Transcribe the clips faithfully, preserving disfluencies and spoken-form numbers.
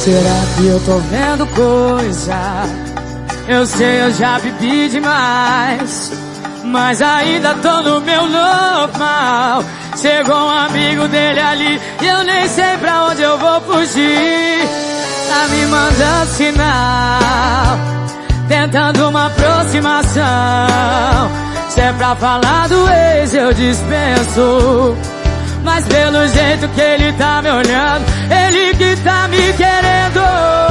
Será que eu tô vendo coisa? Eu sei, eu já bebi demais, mas ainda tô no meu normal. Chegou um amigo dele ali e eu nem sei pra onde eu vou fugir. Tá me mandando sinal, tentando uma aproximação. Se é pra falar do ex eu dispenso, mas pelo jeito que ele tá me olhando, ele que tá me querendo.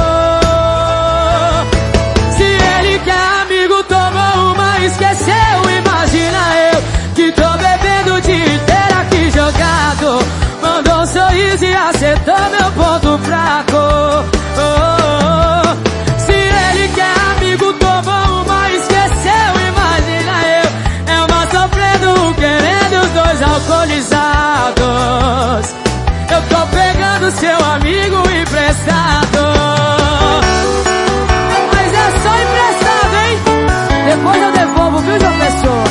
Se ele que é amigo tomou uma, esqueceu. Imagina eu que tô bebendo o dia inteiro aqui jogado. Mandou um sorriso e acertou meu ponto fraco. Oh, oh, oh. Se ele que é amigo tomou uma, esqueceu. Imagina eu, é uma sofrendo, querendo os dois alcoolizados. Eu tô pegando seu amigo emprestado. Mas é só emprestado, hein? Depois eu devolvo, viu, João Pessoa?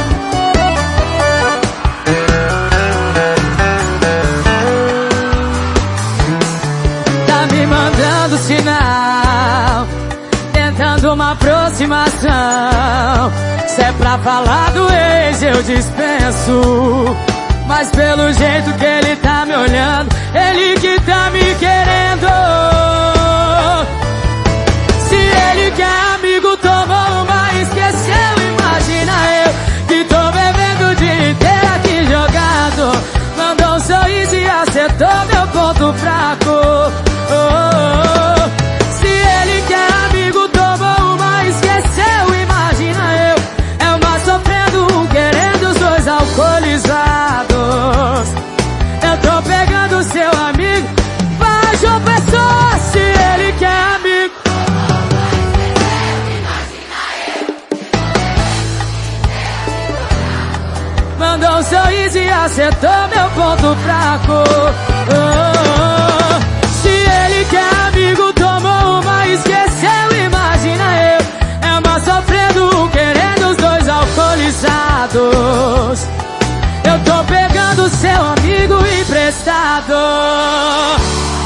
Tá me mandando sinal, tentando uma aproximação. Se é pra falar do ex eu dispenso, mas pelo jeito que ele tá me olhando, ele que tá me querendo. Se ele que é amigo tomou uma, esqueceu. Imagina eu que tô bebendo o dia inteiro aqui jogado. Mandou um sorriso e acertou meu ponto fraco. Oh, oh, oh. Se ele que é amigo tomou uma, esqueceu. Imagina eu, é uma sofrendo, um querendo, os dois alcoolizados. Eu tô pegando seu amigo, faz uma pessoa. Se ele que é amigo, mandou um sorriso e acertou meu ponto fraco. Oh, oh, oh. Se ele que é amigo tomou uma, esqueceu. Imagina eu, é uma sofrendo, querendo os dois alcoolizados. Eu tô pegando seu amigo emprestado.